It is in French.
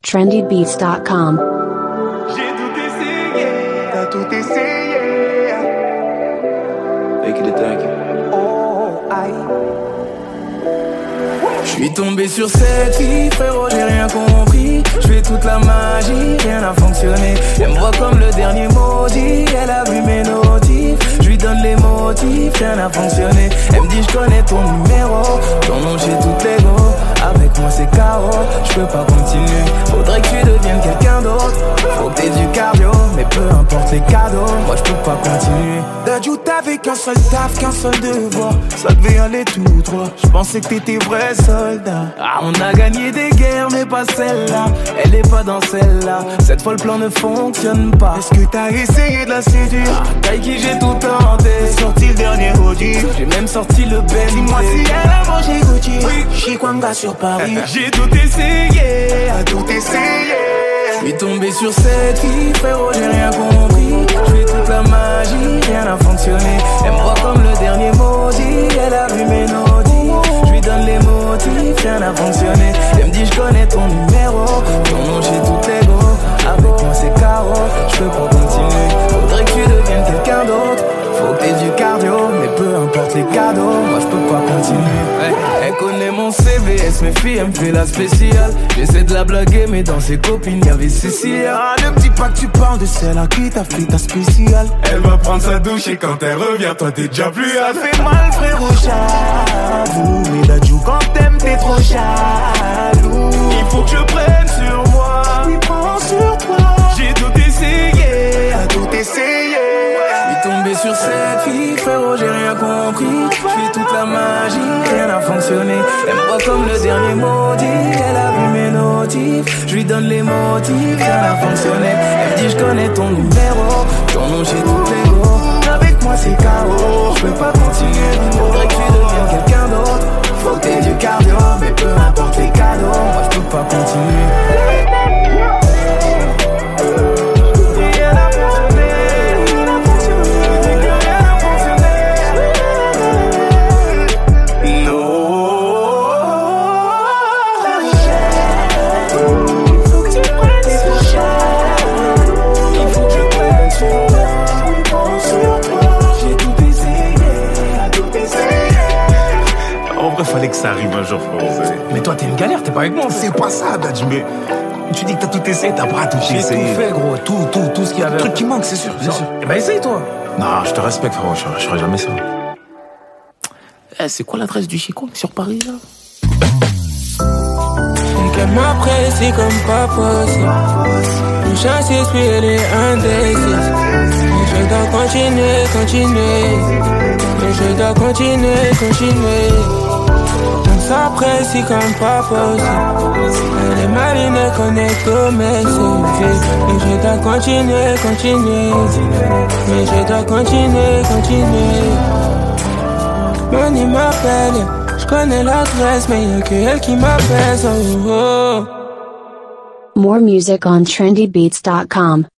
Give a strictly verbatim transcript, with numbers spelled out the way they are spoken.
trendy beats dot com. J'ai tout essayé, t'as tout essayé. Make it a thank you. Oh, aïe. J'suis tombé sur cette fille, frérot, j'ai rien compris. J'fais toute la magie, rien n'a fonctionné. Elle me voit comme le dernier maudit, elle a vu mes notifs. J'lui donne les motifs, rien n'a fonctionné. Elle me dit j'connais ton numéro, ton nom j'ai tout l'ego. Avec moi c'est K O, j'peux pas continuer. Faudrait que tu deviennes quelqu'un d'autre. Faut que t'aies du cardio, mais peu importe les cadeaux, moi j'peux pas continuer. Dadju t'avais qu'un seul taf, qu'un seul devoir. Ça devait aller tout droit, j'pensais que t'étais vrai soldat. Ah, on a gagné des guerres, mais pas celle-là. Elle est pas dans celle-là. Cette fois le plan ne fonctionne pas. Est-ce que t'as essayé de la séduire? Ah, Taiki j'ai tout tenté. J'ai sorti le dernier Audi, j'ai même sorti le Bentley. Dis-moi si elle a mangé Gucci, oui. Chikwanga sur Paris. J'ai tout essayé, T'as tout essayé. j'suis tombé sur cette fille, frérot, j'ai rien compris. J'fais toute la magie, rien n'a fonctionné. Elle me voit comme le dernier maudit, elle a vu mes notifs. J'lui donne les motifs, rien n'a fonctionné. Elle me dit j'connais ton numéro, ton nom j'ai tout l'ego. Avec moi c'est K O, j'peux pas continuer. Faudrait que tu deviennes quelqu'un d'autre. Faut que t'aies du cardio, mais peu importe les cadeaux, moi j'peux pas continuer. Ouais. Elle connaît mon C V, elle se méfie, elle me fait la spéciale. J'essaie de la blaguer, mais dans ses copines y'avait Cécile. Ah, ne me dis pas que tu parles de celle à qui t'as fait ta spéciale. Elle va prendre sa douche et quand elle revient, toi t'es déjà plus Ça à fait mal frérot, j'avoue. Mais Dadju quand t'aimes t'es trop jaloux. Il faut que je prenne sur moi. Oui, prends sur toi. J'ai tout essayé, T'as tout essayé. J'suis tombé sur cette fille, frérot, j'ai rien compris. J'fais toute la magie, rien n'a fonctionné. Elle me voit comme le dernier maudit, elle a vu mes notifs. J'lui donne les motifs, rien n'a fonctionné. Elle me dit j'connais ton numéro, ton nom j'ai tout l'ego. Avec moi c'est K O, j'peux pas continuer. Faudrait que tu deviennes quelqu'un d'autre. Faut que t'aies du cardio, mais peu importe les cadeaux, moi j'peux pas continuer. fallait que ça arrive un jour, frérot. Mais toi t'es une galère, t'es pas avec moi. C'est pas ça, Dadju, mais tu dis que t'as tout essayé, t'as pas tout J'ai essayé. tout fait, gros, tout, tout, tout ce qu'il y avait. Le truc qui manque, c'est sûr, c'est sûr. Eh ben essaye toi. Non, je te respecte, frérot, je, je ferai jamais ça. Eh, c'est quoi l'adresse du Chico sur Paris là? Qu'elle m'apprécie comme pas possible. Une chance puis elle est indécise. Mais je dois continuer, continuer. Mais je dois continuer, continuer. On s'apprécie comme pas possible. Elle est maline, elle connaît tous mes secrets. Mais je dois continuer, continuer. Mais je dois continuer, continuer. Money m'appelle, je connais l'adresse, mais y'a que elle qui m'appelle. Oh, oh. More music on trendy beats dot com.